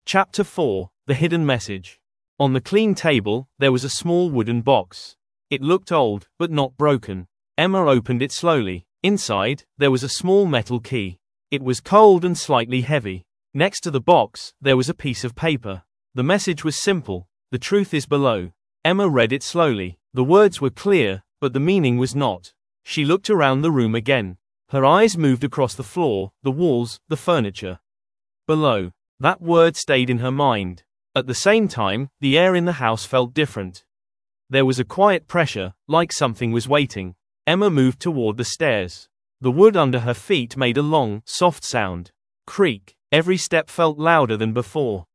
Chapter 4: The Hidden Message. On the clean table, there was a small wooden box. It looked old, but not broken. Emma opened it slowly. Inside, there was a small metal key. It was cold and slightly heavy. Next to the box, there was a piece of paper. The message was simple: "The truth is below." Emma read it slowly. The words were clear, but the meaning was not. She looked around the room again. Her eyes moved across the floor, the walls, the furniture. Below. That word stayed in her mind. At the same time, the air in the house felt different. There was a quiet pressure, like something was waiting. Emma moved toward the stairs. The wood under her feet made a long, soft sound. Creak. Every step felt louder than before.